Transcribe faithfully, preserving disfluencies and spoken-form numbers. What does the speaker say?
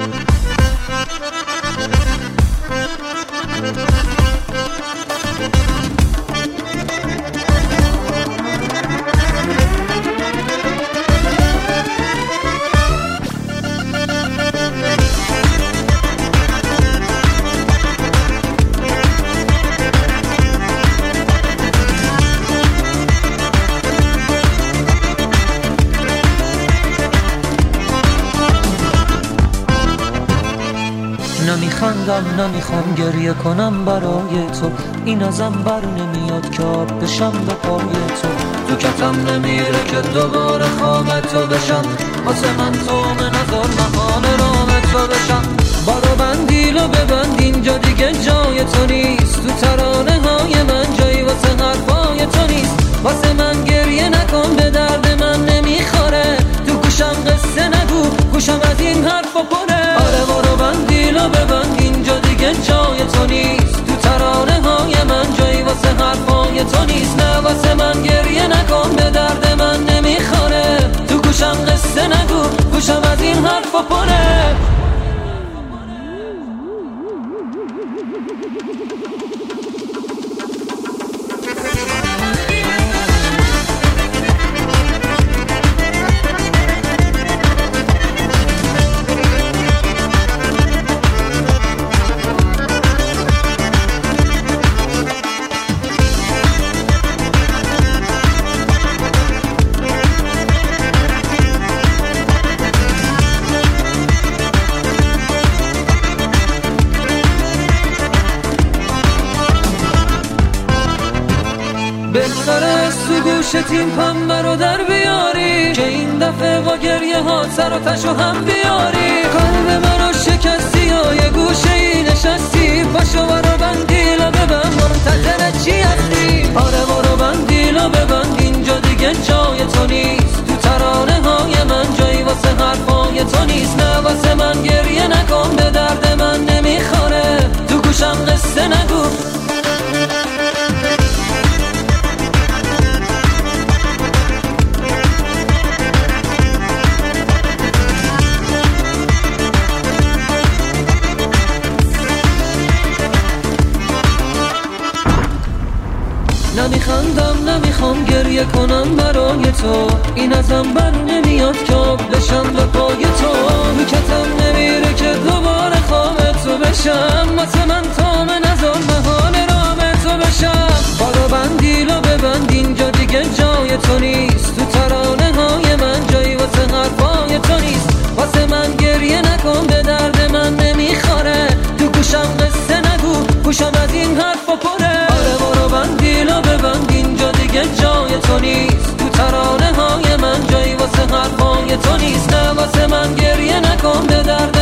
نمیخندم نمیخوام گریه کنم برای تو، این ازم بر نمیاد که آب بشم به پای تو. تو کتم نمیره که دوباره خواب تو بشم، واسه من تو نظر محال رام تو بشم. بارو بندیلو ببند اینجا دیگه جای تو نیست، تو ترانه های من جایی واسه حرفای تو نیست. واسه من گریه نکن به درد من نمیخوره، تو گوشم قصه نگو گوشم از این حرفا پره. آره بارو بندیلو ببند اینجا دیگه جای تو نیست، تو ترانه های من جایی واسه حرفای تو نیست. نه واسه من گریه نکن به درد من نمیخوره، تو گوشم قصه نگو گوشم از این حرفا پره. بهتره تو گوشت این پنبه رو در بیاری، که این دفعه با گریه ها سر و تشو هم بیاری. قلب من رو شکستی و یه گوشه ای نشستی، پاشو برو بندیلا ببند منتظر چی هستی. آره برو بندیلا ببند اینجا دیگه جای تو نیست، تو ترانه های من جایی واسه حرفای تو نیست. نه واسه من گریه نکن به درد من نمیخوره، تو گوشم قصه نگو. نمیخندم نمیخوام گریه کنم برای تو، این ازم بر نمیاد که آب بشم به پای تو. میکتم نمیره که دوباره خواب تو بشم، واسه من تام نظر محال رام تو بشم. بارو بندیلو ببند اینجا دیگه جای تو نیست، تو ترانه های من جایی واسه حرفای تو نیست. واسه من گریه نکن به درد من نمیخوره، تو گوشم قصه نگو گوشم از این حرفا پره. آره برو بندیلو ببند اینجا دیگه جای تو نیست، تو ترانه های من جایی واسه حرفای تو نیست. نه واسه من گریه نکن به درد